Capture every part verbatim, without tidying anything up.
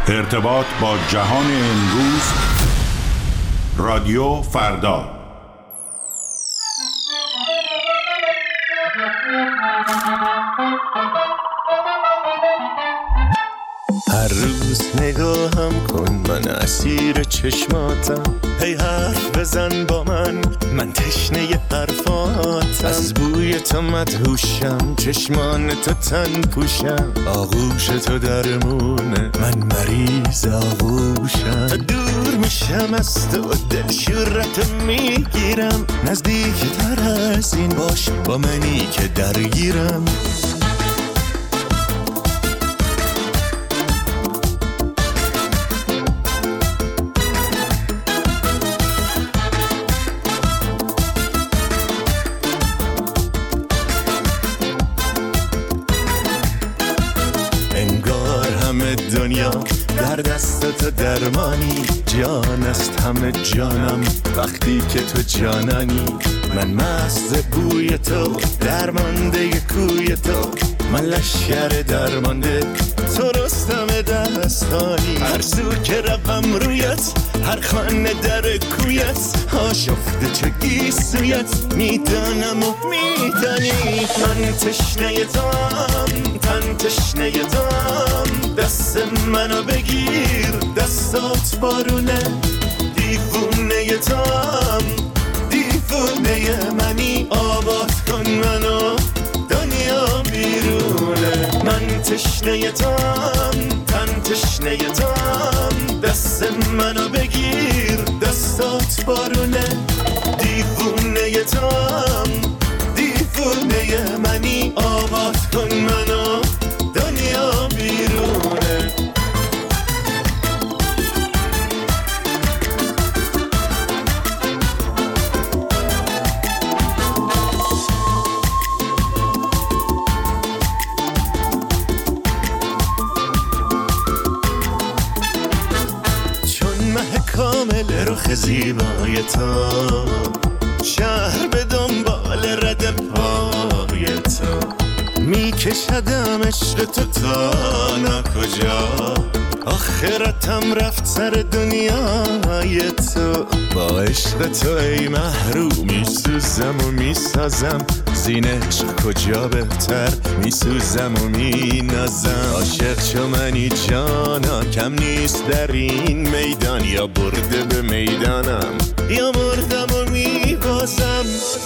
ارتباط با جهان امروز، رادیو فردا. هر روز نگاهم کن، من اسیر چشماتم. هی حرف بزن با من، من تشنه حرفاتم. از بوی تو مدهوشم، چشمان تو تن پوشم. آغوش تو درمونه، من مریض آغوشم. تا دور میشم از تو، دل شورت میگیرم. نزدیک تر از این باش، با منی که درگیرم. دنیا در دست تو درمانی، جان است همه جانم وقتی که تو جانانی. من مست بوی تو، درمانده کوی تو. من لشکر درمانده، تو رستم دستانی. هر سو که روم رویت، هر خانه در کویت. آشفته چه گیسویت، میدانم و میدانی. من تشنه توام، تن تشنه توام. دست منو بگیر، دستات بارونه. دیوونه توام، دیوونه منی. آباد کن منو، دنیا بیرونه. من تشنه توام، تن تشنه توام. دست منو بگیر، دستات بارونه. دیوونه توام، دیوونه منی. آباد کن منو، دنیا بیرونه. کامل رخ زیبای تو، شهر به دنبال رد پای تو. میکشدم عشق تو تا ناکجا، آخرتم رفت سر دنیای تو. با عشق تو ای محروم میسوزم و میسازم. زین عشق کجا بهتر، میسوزم و مینازم. عاشق چو منی جانا، کم نیست در این میدان. یا برده به میدانم، یا مردم و میبازم.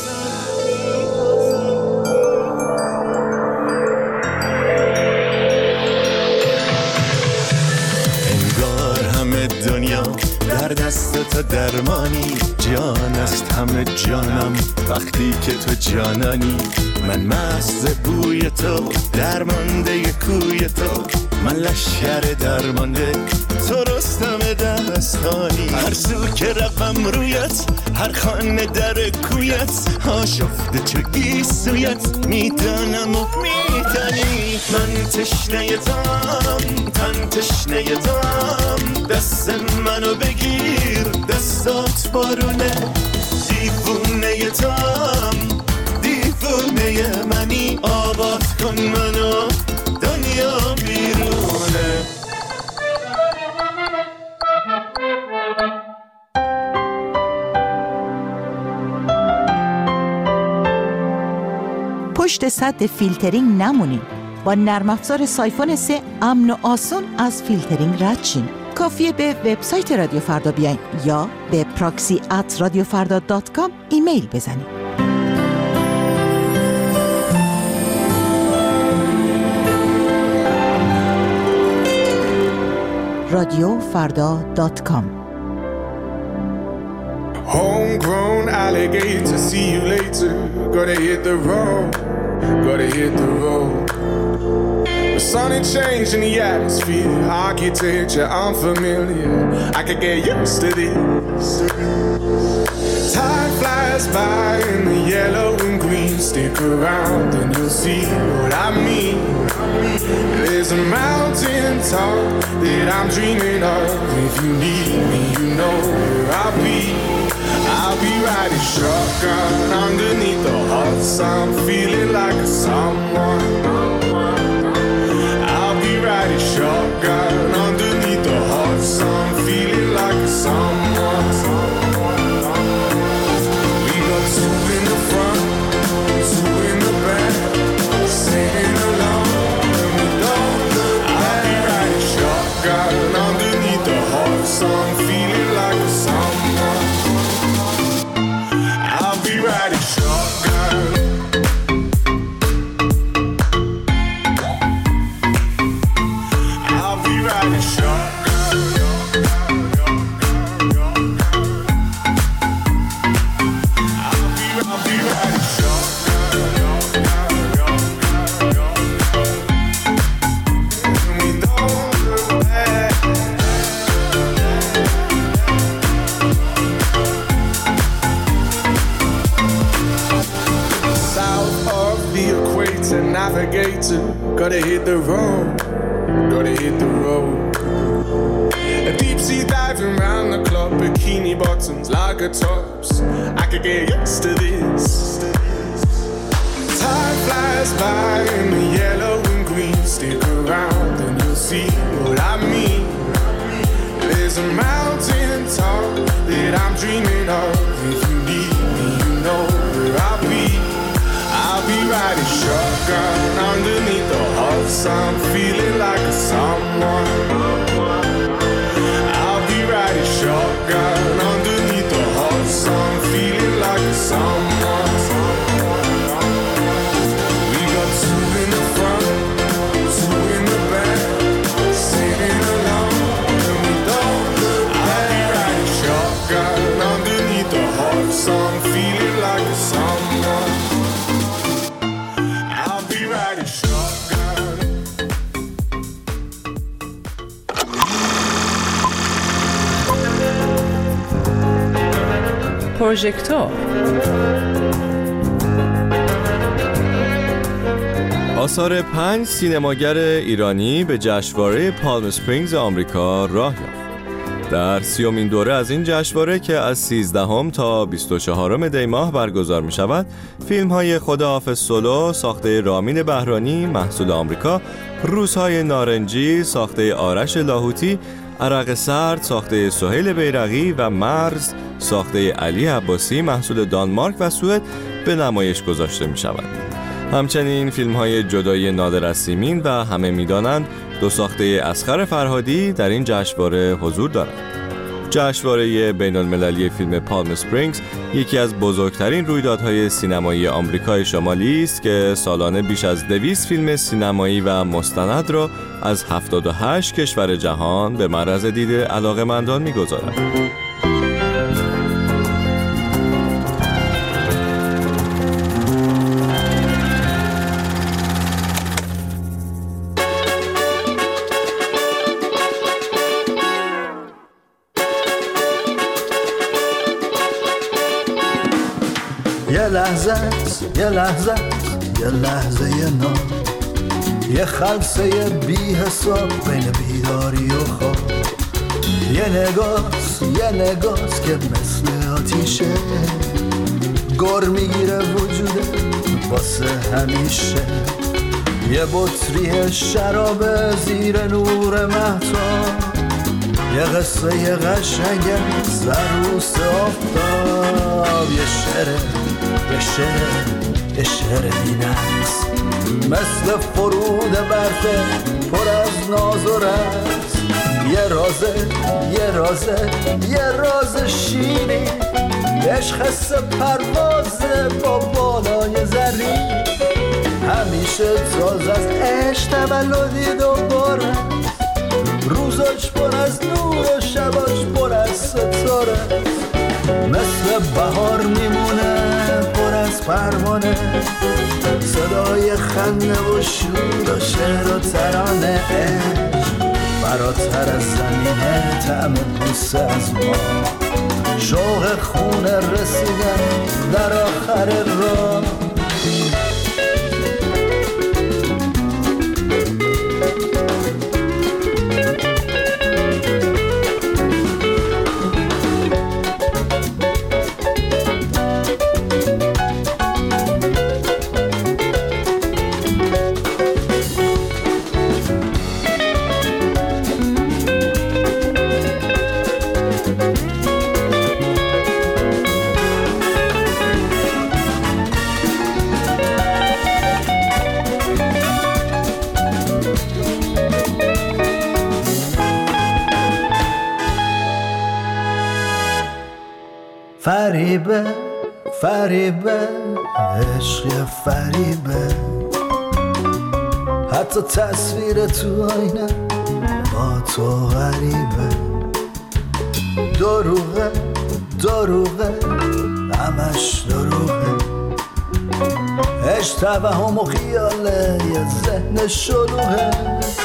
دنیا در دست تو درمانی، جان است همه جانم وقتی که تو جانانی. من مست بوی تو، درمانده کوی تو. من لشکر درمانده، تو رستم دستانی. هر سو که روم رویت، هر خانه در کویت. آشفته چه گیسویت، میدانم و میدانی. من تشنه توام، تن تشنه توام. دست منو بگیر، دستات بارونه. دیوونه توام، دیوونه منی. آباد کن منو، دنیا بیرونه. پشت سد فیلترینگ نمونید. با نرم افزار سایفون سه امن و آسون از فیلترینگ رد شین. کافیه به وبسایت رادیو فردا بیاین یا به پراکسی ات رادیو فردا دات کام ایمیل بزنید. رادیو فردا دات کام. Homegrown alligator, see you later. Gotta hit the road, gotta hit the road. The sun ain't changing the atmosphere. Architecture unfamiliar, I could get used to this. Time flies by in the yellow and green. Stick around and you'll see what I mean. There's a mountain top that I'm dreaming of. If you need me, you know where I'll be. I'll be riding shotgun underneath the hot sun, feeling like a someone. I'll be riding shotgun underneath the hit the road, gotta hit the road. A deep sea diving round the clock, bikini bottoms, lager tops. I could get used to this. Time flies by in the yellow and green. Stick around and you'll see what I mean. There's a mountain top that I'm dreaming of. If you need me, you know where I'll be. I'll be riding shotgun underneath the hot sun, feeling like a someone. I'll be riding shotgun underneath the hot sun, feeling like a someone. We got two in the front, two in the back, sitting alone, and we don't look back. I'll be riding shotgun underneath the hot sun, feeling like a someone. I'll be riding shotgun. پروژکتور. آثار پنج سینماگر ایرانی به جشنواره پالم اسپرینگز آمریکا راه یافت. در سیومین دوره از این جشنواره که از سیزدهم تا بیست و چهارم دی ماه برگزار می شود، فیلم های خداحافظ سولو ساخته رامین بهرانی محصول آمریکا، روزهای نارنجی ساخته آرش لاهوتی، عرق سرد ساخته سهیل بیرقی و مرز ساخته علی عباسی محصول دانمارک و سوئد به نمایش گذاشته می شود. همچنین فیلم های جدایی نادر از سیمین و همه می دانند دو ساخته اصغر فرهادی در این جشنواره حضور دارند. جشنواره بین المللی فیلم پالم اسپرینگز یکی از بزرگترین رویدادهای سینمایی آمریکای شمالی است که سالانه بیش از دویست فیلم سینمایی و مستند را از هفتاد و هشت کشور جهان به معرض دید علاقه‌مندان می‌گذارد. یه لحظه است، یه لحظه است، یه لحظه نام، یه خلصه بی حساب بین بیداری و خواب. یه نگاست، یه نگاست که مثل آتیشه گر میگیره وجوده واسه همیشه. یه بطری شراب زیر نور مهتاب، یه قصه یه قشنگه سروس آفتاب. یه شعره یه شعره یه شعره بینست مثل فرود برفه پر از ناز و رقص. یه رازه یه رازه یه راز شیرین، عشق حس پروازه با بالای زرین. همیشه تازه از عشق تولدی دوباره، روزاش پر از نور و شباش پر از ستاره. مثل بهار میمونه پر از پروانه، صدای خنده و شور و شعر و ترانه. عشق فراتر از زمینه طعم بوسه از ما، شوق خونه رسیدن در آخر راه. فریبه فریبه عشق فریبه، حتی تصویر تو آینه با تو غریبه. دروغه دروغه همش دروغه، عشق توهم و خیاله یه ذهن شلوغه.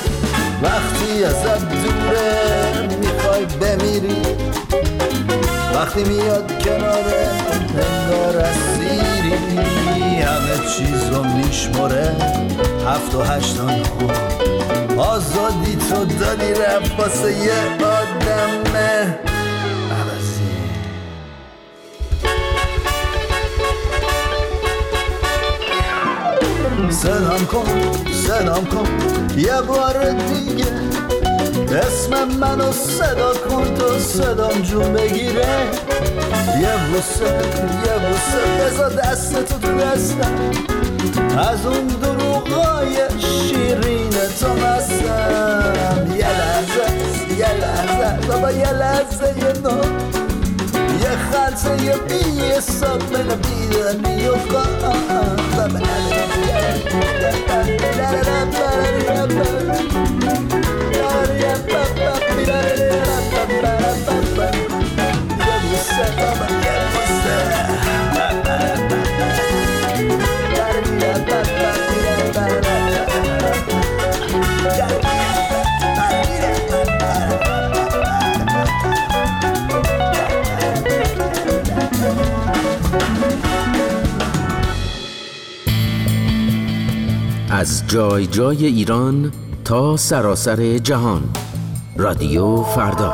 وقتی ازت دوره میخوای بمیری، وقتی میاد کناره انگار اسیری، همه چیز رو میشماره هفت و هشت آن خود. آزادی تو دادی رفت واسه یه آدم عوضی. صدام کن صدام کن یه بار دیگه، اسم منو صدا کن تو صدام جون بگیره. یه بوسه یه بوسه بذار دست تو تو دستم، از اون دروغای شیرین تو مستم. یه لحظه یه لحظه بابا یه لحظه یه نو، یه خلطه یه بی حساب من بیدن میفقا. از جای جای ایران تا سراسر جهان، رادیو فردا.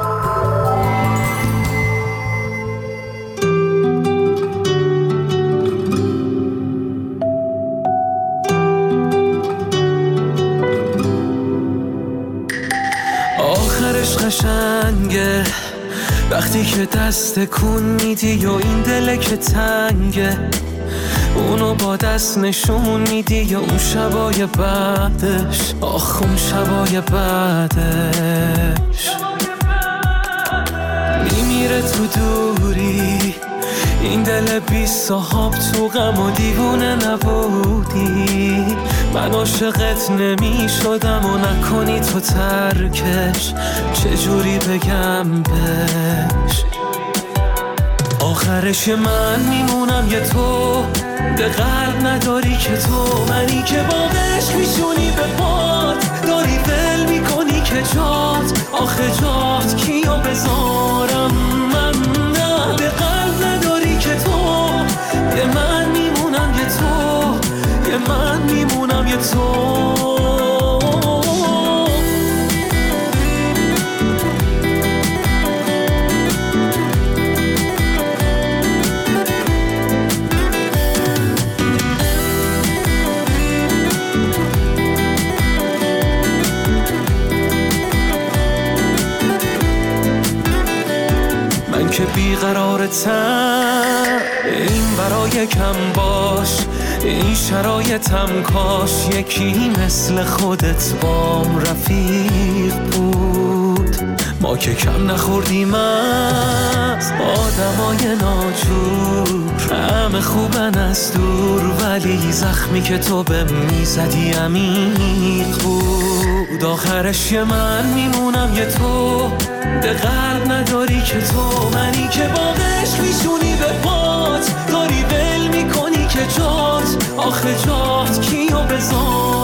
آخرش قشنگه وقتی که دست کن میدی و این دل که تنگه، اونو با دست نشون میدی یا اون شبای بعدش، آخ اون شبای بعدش میمیره تو دوری. این دل بی صاحب تو غم و دیوونه نبودی، من عاشقت نمی شدم و نکنی تو ترکش، چجوری بگم بهش. آخرش من میمونم یه تو، به قلب نداری که تو، منی که با عشق میشونی به پات، داری ول میکنی که جات، آخه جات کیو بذارم من. نه به قلب نداری که تو، یه من میمونم یه تو، یه من میمونم یه تو. که بیقرارتم این برای کم باش، این شرایطم کاش یکی مثل خودت بام رفیق بود. ما که کم نخوردیم از آدمای ناجور، همه خوبن از دور، ولی زخمی که تو به میزدی عمیق بود. آخرش یه من میمونم یه تو، به قلب نداری که تو، منی که با عشق میشونی به پات، داری ول میکنی که جات، آخه جات کیو بذار